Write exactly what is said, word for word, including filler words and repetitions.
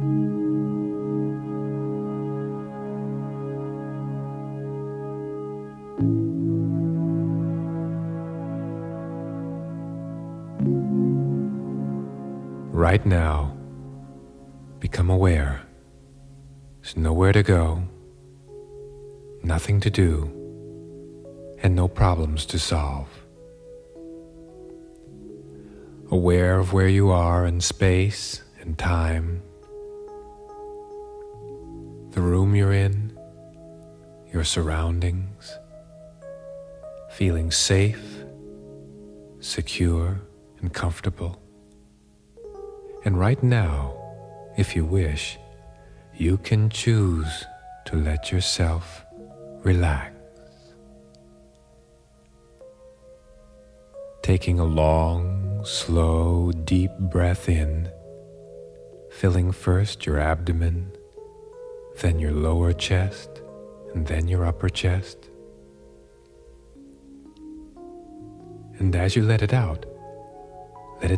Right now, become aware. There's nowhere to go, nothing to do, and no problems to solve. Aware of where you are in space and time, the room you're in, your surroundings, feeling safe, secure, and comfortable. And right now, if you wish, you can choose to let yourself relax. Taking a long, slow, deep breath in, filling first your abdomen, then your lower chest, and then your upper chest. And as you let it out,